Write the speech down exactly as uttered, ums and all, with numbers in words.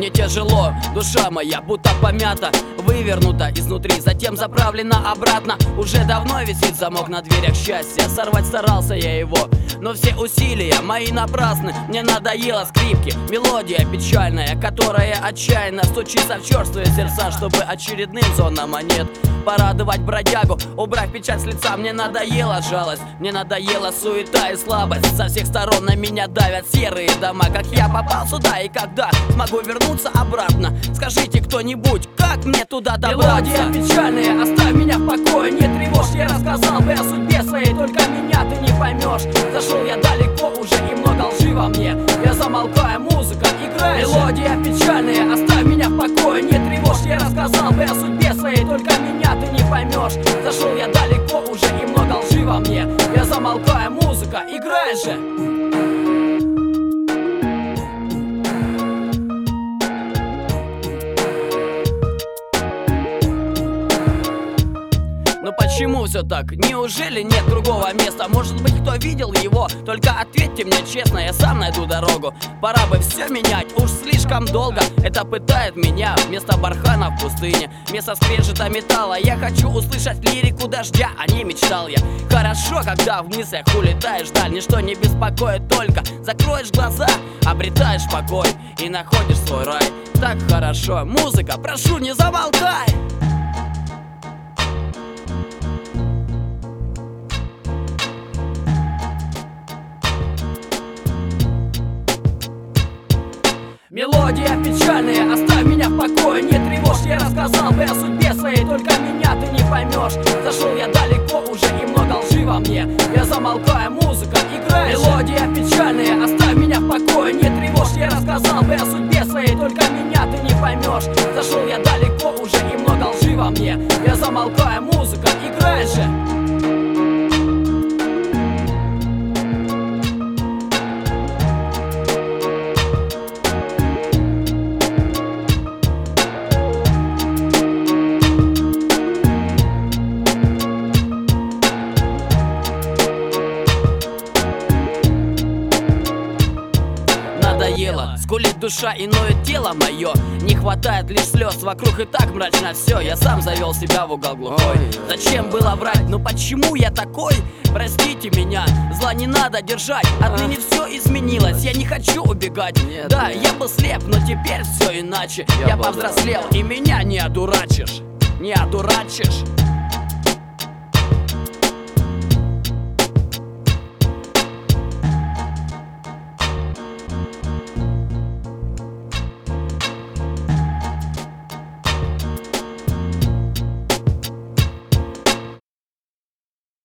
Мне тяжело, душа моя будто помята, вывернута изнутри, затем заправлена обратно. Уже давно висит замок на дверях счастья, сорвать старался я его, но все усилия мои напрасны. Мне надоело скрипки, мелодия печальная, которая отчаянно стучится в черствые сердца, чтобы очередным зонам монет порадовать бродягу, убрать печать с лица. Мне надоела жалость, мне надоела суета и слабость. Со всех сторон на меня давят серые дома. Как я попал сюда и когда смогу вернуться обратно? Скажите кто-нибудь, как мне туда добраться? Мелодия печальная, оставь меня в покое, не тревожь. Я рассказал бы о судьбе своей, только меня ты не поймешь. Зашел я далеко уже и много лжи во мне. Я замолкаю, музыка играет. Мелодия печальная, оставь меня в покое, не тревожь. Я рассказал бы о судьбе своей, только меня ты не поймешь. Зашел я далеко уже и много лжи во мне. Я замолкаю, музыка играет же. Ну почему все так? Неужели нет другого места? Может быть, кто видел его? Только ответьте мне честно, я сам найду дорогу. Пора бы все менять, уж слишком долго это пытает меня. Вместо бархана в пустыне, вместо скрежета металла я хочу услышать лирику дождя, а не мечтал я. Хорошо, когда в мыслях улетаешь вдаль, ничто не беспокоит, только закроешь глаза, обретаешь покой и находишь свой рай. Так хорошо, музыка, прошу, не замолкай. Мелодия печальная, оставь меня в покое, не тревожь. Я рассказал бы о судьбе своей, только меня ты не поймешь. Зашел я далеко уже и много лжи во мне. Я замолкаю, музыка играет. Мелодия печальная, оставь меня в покое, не тревожь. Я рассказал бы о судьбе своей, только меня ты не поймешь. Зашел я далеко уже и много лжи во мне. Я замолкаю, музыка играет же. Скулит душа и ноет тело мое. Не хватает лишь слез, вокруг и так мрачно все. Я сам завел себя в угол глухой. Зачем было врать? Ну почему я такой? Простите меня, зла не надо держать. Отныне все изменилось, я не хочу убегать. Да, я был слеп, но теперь все иначе. Я повзрослел и меня не одурачишь. Не одурачишь.